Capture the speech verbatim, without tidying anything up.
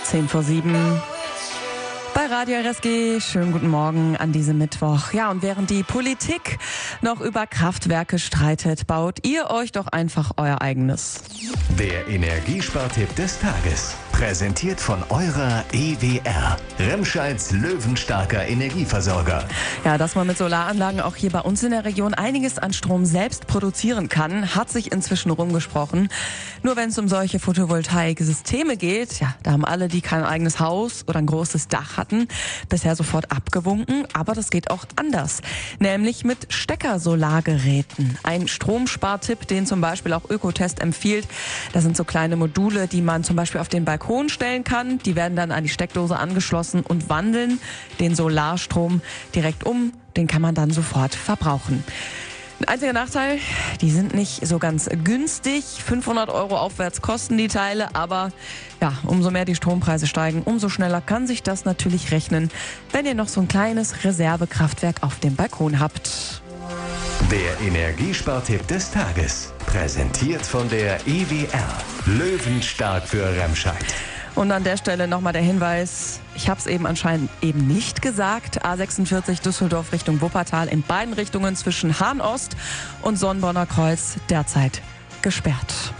zehn vor sieben. Bei Radio R S G, schönen guten Morgen an diesem Mittwoch. Ja, und während die Politik noch über Kraftwerke streitet, baut ihr euch doch einfach euer eigenes. Der Energiespartipp des Tages, präsentiert von eurer E W R, Remscheids löwenstarker Energieversorger. Ja, dass man mit Solaranlagen auch hier bei uns in der Region einiges an Strom selbst produzieren kann, hat sich inzwischen rumgesprochen. Nur wenn es um solche Photovoltaik-Systeme geht, ja, da haben alle, die kein eigenes Haus oder ein großes Dach hatten, bisher sofort abgewunken. Aber das geht auch anders, nämlich mit Steckersolargeräten. Ein Stromspartipp, den zum Beispiel auch Ökotest empfiehlt. Das sind so kleine Module, die man zum Beispiel auf den Balkon stellen kann. Die werden dann an die Steckdose angeschlossen und wandeln den Solarstrom direkt um. Den kann man dann sofort verbrauchen. Ein einziger Nachteil, die sind nicht so ganz günstig. fünfhundert Euro aufwärts kosten die Teile, aber ja, umso mehr die Strompreise steigen, umso schneller kann sich das natürlich rechnen, wenn ihr noch so ein kleines Reservekraftwerk auf dem Balkon habt. Der Energiespartipp des Tages, präsentiert von der E W R, löwenstark für Remscheid. Und an der Stelle nochmal der Hinweis, ich habe es eben anscheinend eben nicht gesagt, A sechsundvierzig Düsseldorf Richtung Wuppertal in beiden Richtungen zwischen Hahn Ost und Sonnenborner Kreuz derzeit gesperrt.